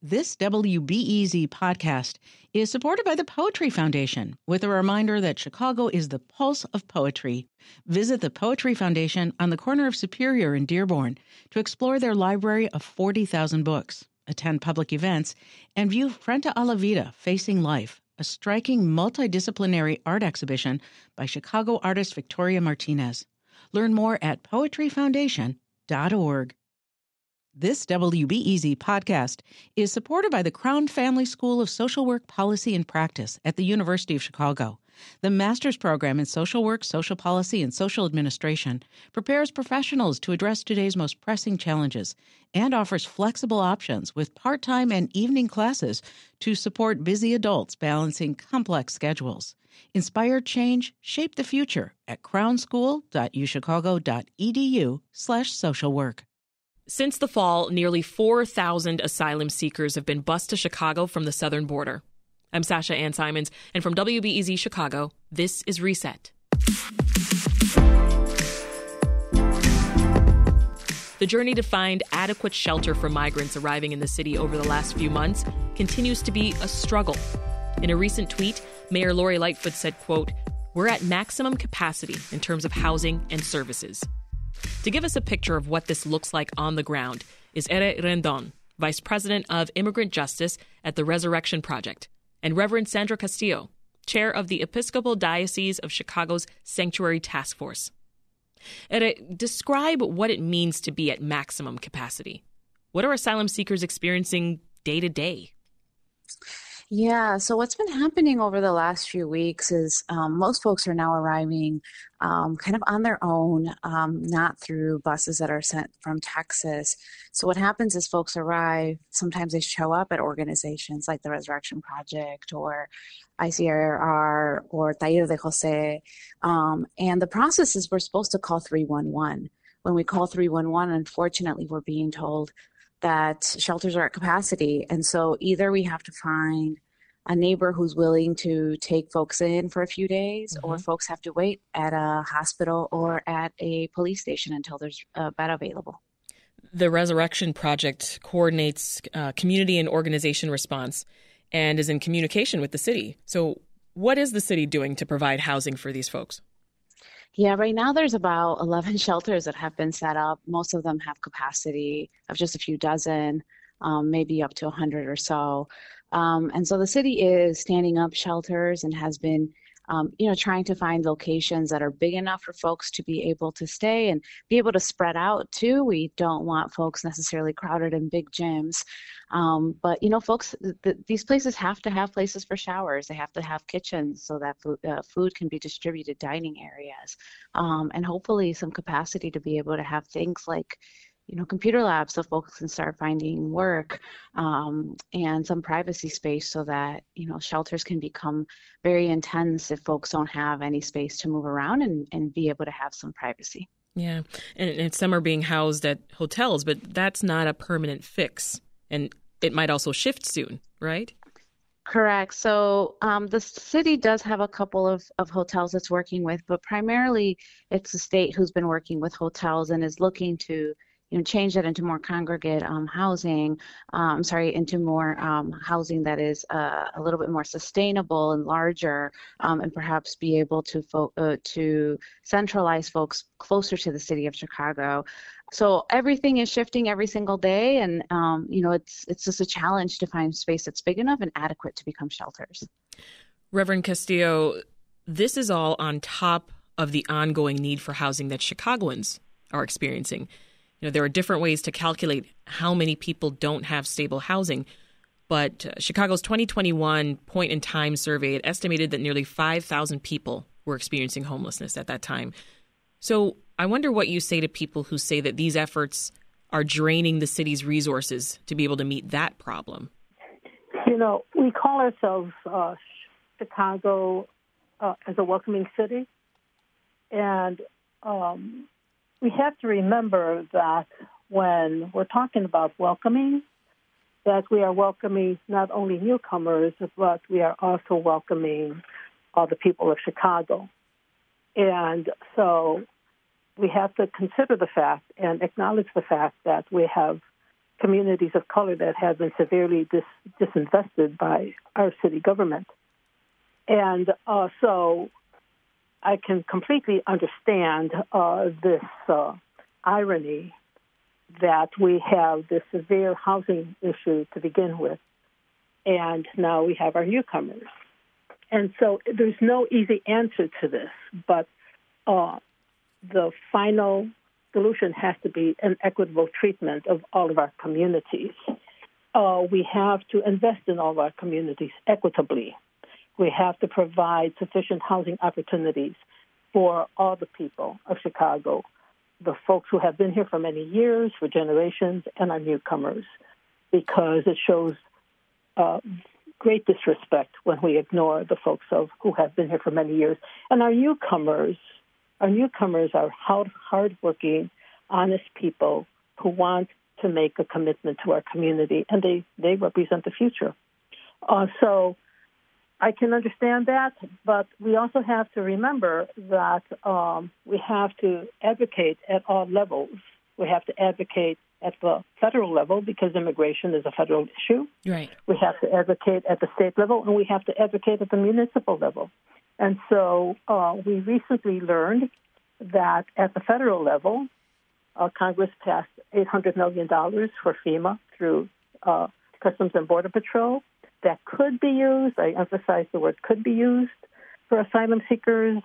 This WBEZ podcast is supported by the Poetry Foundation, with a reminder that Chicago is the pulse of poetry. Visit the Poetry Foundation on the corner of Superior and Dearborn to explore their library of 40,000 books, attend public events, and view Frente a la Vida, Facing Life, a striking multidisciplinary art exhibition by Chicago artist Victoria Martinez. Learn more at poetryfoundation.org. This WBEZ podcast is supported by the Crown Family School of Social Work Policy and Practice at the University of Chicago. The master's program in social work, social policy, and social administration prepares professionals to address today's most pressing challenges and offers flexible options with part-time and evening classes to support busy adults balancing complex schedules. Inspire change, shape the future at crownschool.uchicago.edu/socialwork. Since the fall, nearly 4,000 asylum seekers have been bused to Chicago from the southern border. I'm Sasha Ann Simons, and from WBEZ Chicago, this is Reset. The journey to find adequate shelter for migrants arriving in the city over the last few months continues to be a struggle. In a recent tweet, Mayor Lori Lightfoot said, quote, "We're at maximum capacity in terms of housing and services." To give us a picture of what this looks like on the ground is Ere Rendon, Vice President of Immigrant Justice at the Resurrection Project, and Reverend Sandra Castillo, Chair of the Episcopal Diocese of Chicago's Sanctuary Task Force. Ere, describe what it means to be at maximum capacity. What are asylum seekers experiencing day to day? Yeah, so what's been happening over the last few weeks is most folks are now arriving kind of on their own, not through buses that are sent from Texas. So what happens is folks arrive, sometimes they show up at organizations like the Resurrection Project or ICRR or Taller de Jose. And the process is we're supposed to call 311. When we call 311, unfortunately, we're being told that shelters are at capacity. And so either we have to find a neighbor who's willing to take folks in for a few days, or folks have to wait at a hospital or at a police station until there's a bed available. The Resurrection Project coordinates community and organization response and is in communication with the city. So what is the city doing to provide housing for these folks? Yeah, right now there's about 11 shelters that have been set up. Most of them have capacity of just a few dozen, maybe up to 100 or so. And so the city is standing up shelters and has been, trying to find locations that are big enough for folks to be able to stay and be able to spread out too. We don't want folks necessarily crowded in big gyms. But, folks, these places have to have places for showers. They have to have kitchens so that food can be distributed, dining areas, and hopefully some capacity to be able to have things like, computer labs so folks can start finding work, and some privacy space so that, shelters can become very intense if folks don't have any space to move around and be able to have some privacy. Yeah, and some are being housed at hotels, but that's not a permanent fix. And it might also shift soon, right? Correct. So the city does have a couple of hotels it's working with, but primarily it's the state who's been working with hotels and is looking to change that into more congregate housing, into more housing that is a little bit more sustainable and larger, and perhaps be able to centralize folks closer to the city of Chicago. So everything is shifting every single day, and it's just a challenge to find space that's big enough and adequate to become shelters. Reverend Castillo, this is all on top of the ongoing need for housing that Chicagoans are experiencing. There are different ways to calculate how many people don't have stable housing, but Chicago's 2021 Point in Time survey, it estimated that nearly 5,000 people were experiencing homelessness at that time. So I wonder what you say to people who say that these efforts are draining the city's resources to be able to meet that problem. We call ourselves Chicago as a welcoming city, and we have to remember that when we're talking about welcoming, that we are welcoming not only newcomers, but we are also welcoming all the people of Chicago. And so we have to consider the fact and acknowledge the fact that we have communities of color that have been severely disinvested by our city government. And so I can completely understand this irony that we have this severe housing issue to begin with, and now we have our newcomers. And so there's no easy answer to this, but the final solution has to be an equitable treatment of all of our communities. We have to invest in all of our communities equitably. We have to provide sufficient housing opportunities for all the people of Chicago, the folks who have been here for many years, for generations, and our newcomers, because it shows great disrespect when we ignore the folks who have been here for many years. And our newcomers are hardworking, honest people who want to make a commitment to our community, and they represent the future. So I can understand that, but we also have to remember that we have to advocate at all levels. We have to advocate at the federal level because immigration is a federal issue. Right. We have to advocate at the state level, and we have to advocate at the municipal level. And so we recently learned that at the federal level, Congress passed $800 million for FEMA through Customs and Border Patrol. That could be used, I emphasize the word could be used, for asylum seekers.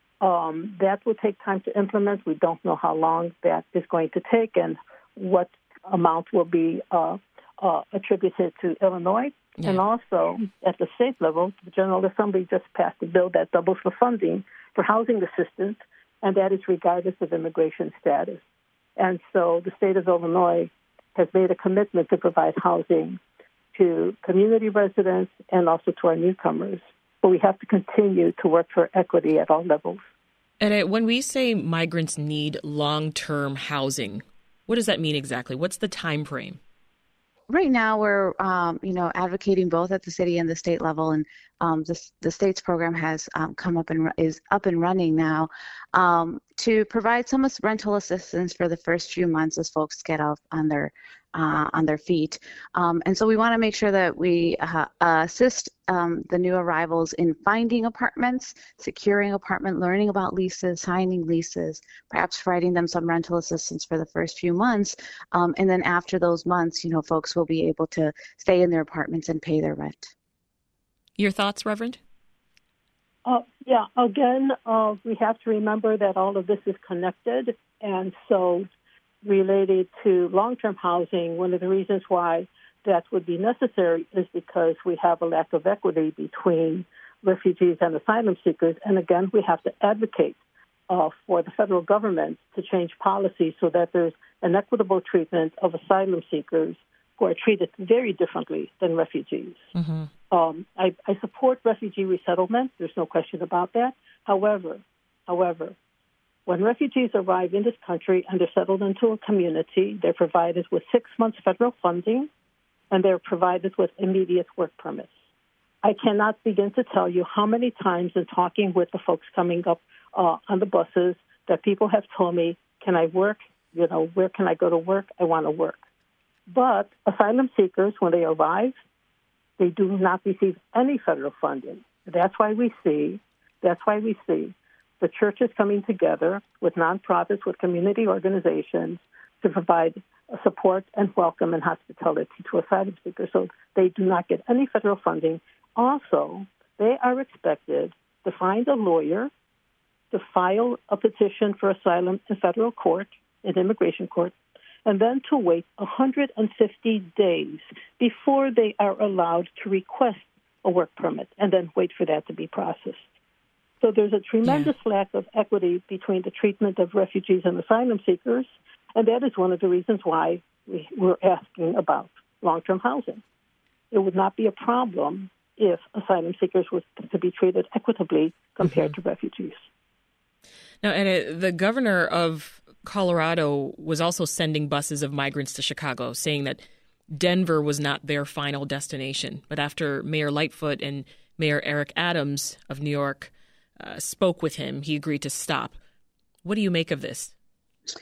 That will take time to implement. We don't know how long that is going to take and what amount will be attributed to Illinois. Yeah. And also, at the state level, the General Assembly just passed a bill that doubles the funding for housing assistance, and that is regardless of immigration status. And so the state of Illinois has made a commitment to provide housing to community residents and also to our newcomers. But we have to continue to work for equity at all levels. And when we say migrants need long-term housing, what does that mean exactly? What's the time frame? Right now, we're advocating both at the city and the state level, and the state's program has come up and is up and running now to provide some rental assistance for the first few months as folks get off on their feet. And so we want to make sure that we assist the new arrivals in finding apartments, securing apartment, learning about leases, signing leases, perhaps providing them some rental assistance for the first few months. And then after those months, folks will be able to stay in their apartments and pay their rent. Your thoughts, Reverend? Yeah, again, we have to remember that all of this is connected. And so related to long-term housing, one of the reasons why that would be necessary is because we have a lack of equity between refugees and asylum seekers. And again, we have to advocate for the federal government to change policy so that there's an equitable treatment of asylum seekers who are treated very differently than refugees. Mm-hmm. I support refugee resettlement. There's no question about that. However, when refugees arrive in this country and they're settled into a community, they're provided with 6 months federal funding, and they're provided with immediate work permits. I cannot begin to tell you how many times in talking with the folks coming up on the buses that people have told me, can I work? Where can I go to work? I want to work. But asylum seekers, when they arrive, they do not receive any federal funding. That's why we see the churches coming together with nonprofits, with community organizations to provide support and welcome and hospitality to asylum seekers. So they do not get any federal funding. Also, they are expected to find a lawyer, to file a petition for asylum in federal court, in immigration court, and then to wait 150 days before they are allowed to request a work permit, and then wait for that to be processed. So there's a tremendous lack of equity between the treatment of refugees and asylum seekers, and that is one of the reasons why we're asking about long-term housing. It would not be a problem if asylum seekers were to be treated equitably compared to refugees. Now, and the governor of Colorado was also sending buses of migrants to Chicago, saying that Denver was not their final destination. But after Mayor Lightfoot and Mayor Eric Adams of New York spoke with him, he agreed to stop. What do you make of this?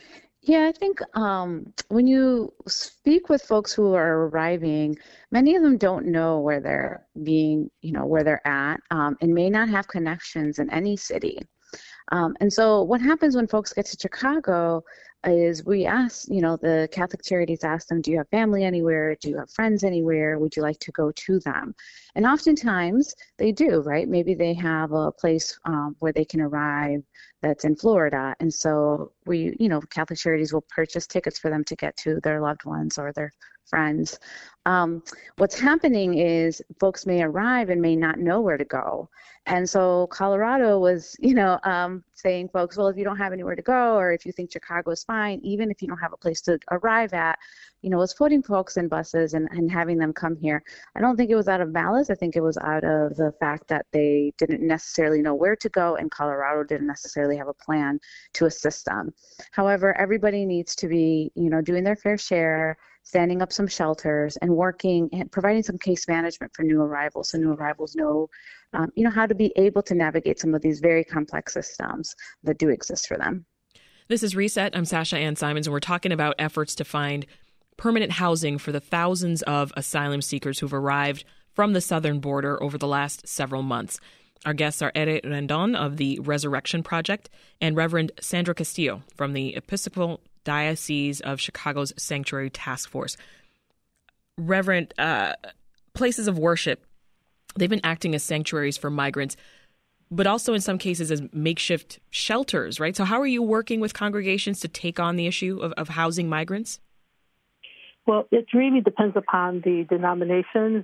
Yeah, I think when you speak with folks who are arriving, many of them don't know where they're being, where they're at, and may not have connections in any city. And so what happens when folks get to Chicago is we ask, the Catholic Charities ask them, do you have family anywhere? Do you have friends anywhere? Would you like to go to them? And oftentimes they do, right? Maybe they have a place where they can arrive that's in Florida. And so Catholic Charities will purchase tickets for them to get to their loved ones or their friends. What's happening is folks may arrive and may not know where to go. And so Colorado was, saying, folks, well, if you don't have anywhere to go, or if you think Chicago is fine, even if you don't have a place to arrive at, was putting folks in buses and having them come here. I don't think it was out of malice. I think it was out of the fact that they didn't necessarily know where to go, and Colorado didn't necessarily have a plan to assist them. However, everybody needs to be, doing their fair share, standing up some shelters and working and providing some case management for new arrivals, so new arrivals know, how to be able to navigate some of these very complex systems that do exist for them. This is Reset. I'm Sasha Ann Simons, and we're talking about efforts to find permanent housing for the thousands of asylum seekers who've arrived from the southern border over the last several months. Our guests are Ere Rendon of the Resurrection Project and Reverend Sandra Castillo from the Episcopal Diocese of Chicago's Sanctuary Task Force. Reverend, places of worship, they've been acting as sanctuaries for migrants, but also in some cases as makeshift shelters, right? So how are you working with congregations to take on the issue of housing migrants? Well, it really depends upon the denominations.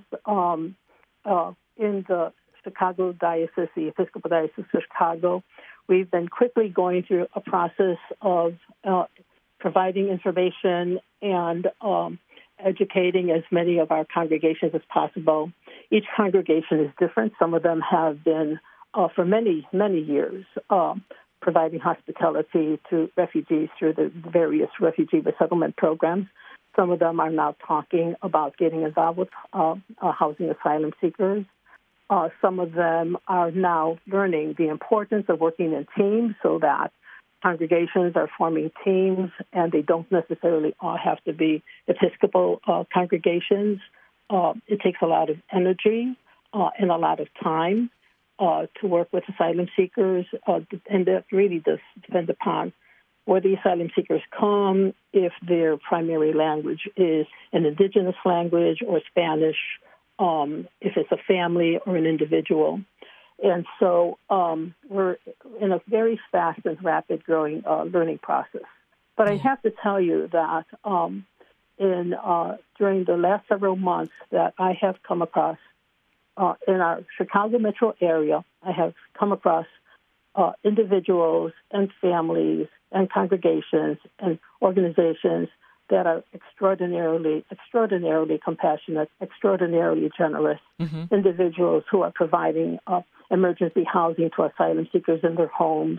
In the Chicago Diocese, the Episcopal Diocese of Chicago, we've been quickly going through a process of providing information and educating as many of our congregations as possible. Each congregation is different. Some of them have been, for many, many years, providing hospitality to refugees through the various refugee resettlement programs. Some of them are now talking about getting involved with housing asylum seekers. Some of them are now learning the importance of working in teams so that congregations are forming teams, and they don't necessarily all have to be Episcopal congregations. It takes a lot of energy and a lot of time to work with asylum seekers, and that really does depend upon where the asylum seekers come, if their primary language is an indigenous language or Spanish, if it's a family or an individual. And so we're in a very fast and rapid growing learning process. But I have to tell you that during the last several months that I have come across in our Chicago metro area, I have come across individuals and families and congregations and organizations that are extraordinarily compassionate, extraordinarily generous, individuals who are providing emergency housing to asylum seekers in their homes,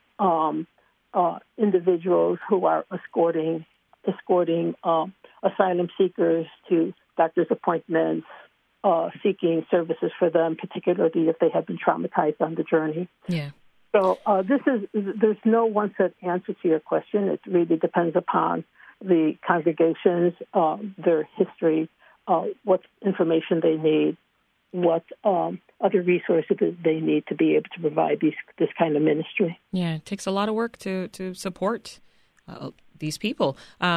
individuals who are escorting asylum seekers to doctor's appointments, seeking services for them, particularly if they have been traumatized on the journey. Yeah. So there's no one set answer to your question. It really depends upon the congregations, their history, what information they need, what other resources they need to be able to provide this kind of ministry. Yeah, it takes a lot of work to support these people.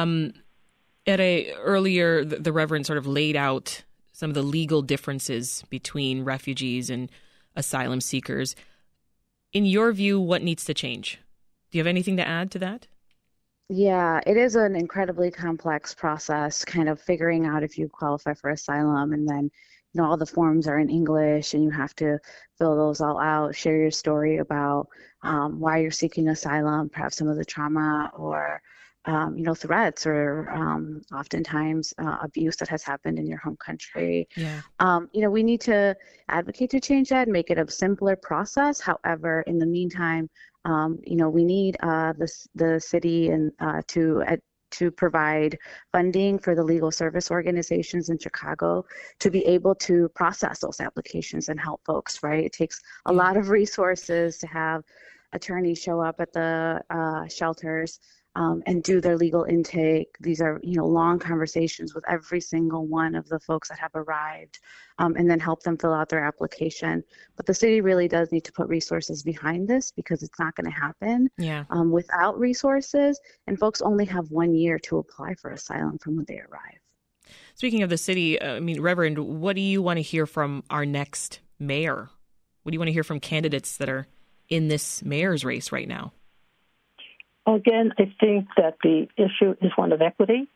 Earlier, the Reverend sort of laid out some of the legal differences between refugees and asylum seekers. In your view, what needs to change? Do you have anything to add to that? Yeah, it is an incredibly complex process, kind of figuring out if you qualify for asylum, and then all the forms are in English and you have to fill those all out, share your story about why you're seeking asylum, perhaps some of the trauma or threats or oftentimes abuse that has happened in your home country. Yeah. We need to advocate to change that and make it a simpler process. However, in the meantime, we need the city and to provide funding for the legal service organizations in Chicago to be able to process those applications and help folks, right? It takes a lot of resources to have attorneys show up at the shelters. and do their legal intake. These are, long conversations with every single one of the folks that have arrived, and then help them fill out their application. But the city really does need to put resources behind this, because it's not going to happen without resources. And folks only have 1 year to apply for asylum from when they arrive. Speaking of the city, Reverend, what do you want to hear from our next mayor? What do you want to hear from candidates that are in this mayor's race right now? Again, I think that the issue is one of equity.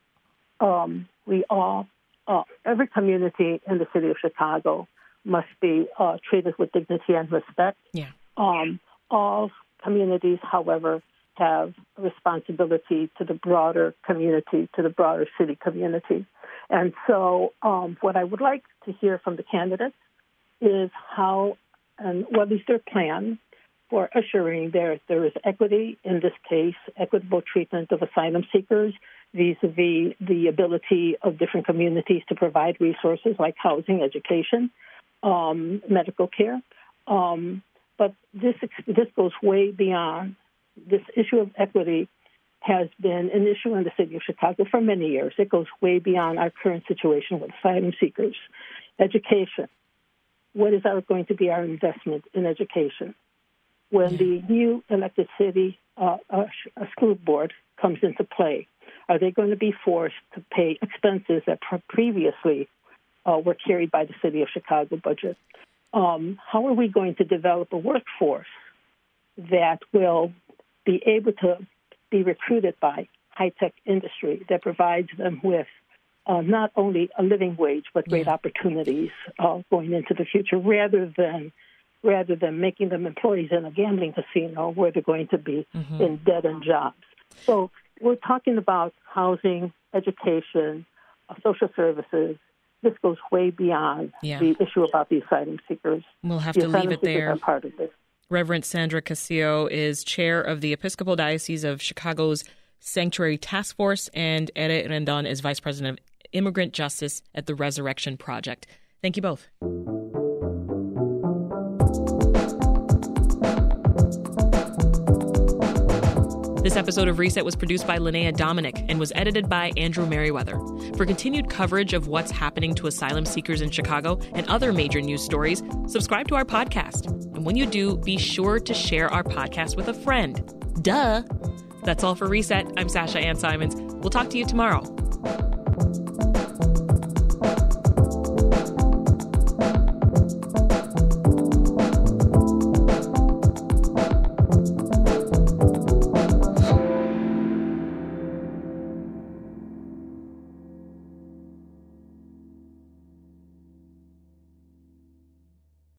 We all, every community in the city of Chicago must be treated with dignity and respect. Yeah. All communities, however, have a responsibility to the broader community, to the broader city community. And so what I would like to hear from the candidates is how and what is their plan for assuring there is equity, in this case, equitable treatment of asylum seekers vis-a-vis the ability of different communities to provide resources like housing, education, medical care. But this goes way beyond. This issue of equity has been an issue in the city of Chicago for many years. It goes way beyond our current situation with asylum seekers. Education. What is going to be our investment in education? When the new elected city school board comes into play, are they going to be forced to pay expenses that previously were carried by the city of Chicago budget? How are we going to develop a workforce that will be able to be recruited by high-tech industry that provides them with not only a living wage, but great opportunities going into the future, rather than making them employees in a gambling casino where they're going to be in dead-end jobs. So we're talking about housing, education, social services. This goes way beyond the issue about the asylum seekers. We'll have to leave it there. Are part of this. Reverend Sandra Castillo is chair of the Episcopal Diocese of Chicago's Sanctuary Task Force, and Ere Rendon is vice president of Immigrant Justice at the Resurrection Project. Thank you both. This episode of Reset was produced by Linnea Dominic and was edited by Andrew Merriweather. For continued coverage of what's happening to asylum seekers in Chicago and other major news stories, subscribe to our podcast. And when you do, be sure to share our podcast with a friend. Duh! That's all for Reset. I'm Sasha Ann Simons. We'll talk to you tomorrow.